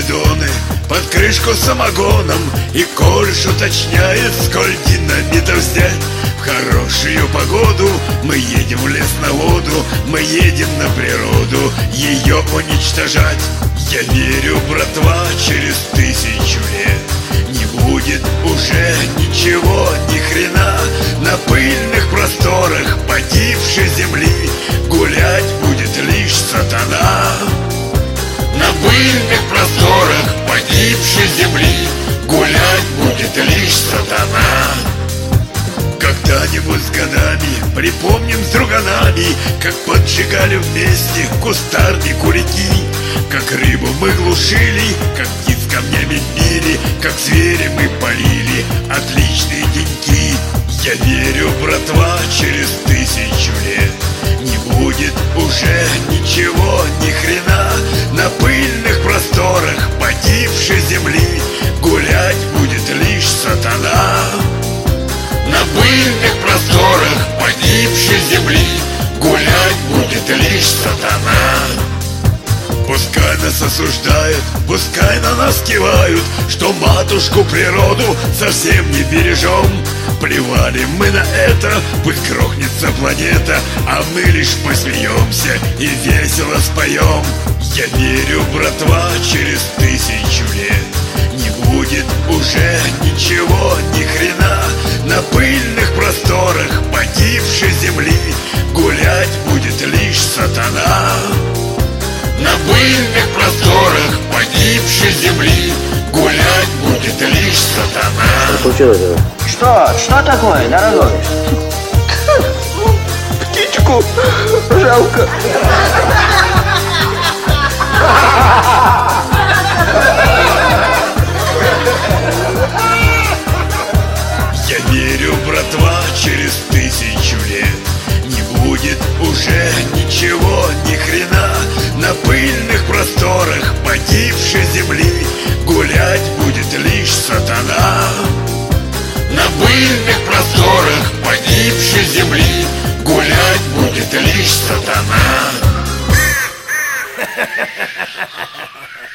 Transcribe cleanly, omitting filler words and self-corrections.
бидоны под крышку самогоном, и Корж уточняет, сколь динамитов взять. В хорошую погоду мы едем в лес на воду, мы едем на природу ее уничтожать. Я верю, братва, через 1000 лет не будет уже ничего, ни хрена. На пыльных просторах погибшей земли гулять будет лишь сатана. На пыльных просторах погибшей земли гулять будет лишь сатана. Когда-нибудь с годами припомним с друганами, как поджигали вместе кустарник у реки, как рыбу мы глушили, как птиц камнями били, как зверя мы полили. Отличные деньки. Я верю, братва, через 1000 лет не будет уже ничего, ни хрена. На пыльных просторах погибшей земли гулять будет лишь сатана. На пыльных просторах погибшей земли гулять будет лишь сатана. Пускай нас осуждают, пускай на нас кивают, что матушку природу совсем не бережем. Плевали мы на это, пусть грохнется планета, а мы лишь посмеемся и весело споем. Я верю, братва, через 1000 лет не будет уже ничего, ни хрена. На пыльных просторах погибшей земли гулять будет лишь сатана. На пыльных просторах погибшей земли гулять будет лишь сатана. Что случилось? Что такое, дорогой? Птичку жалко. Я верю, братва, через 1000 лет не будет уже ничего, ни хрена. На пыльных просторах погибшей земли гулять будет лишь сатана. На пыльных просторах погибшей земли гулять будет лишь сатана.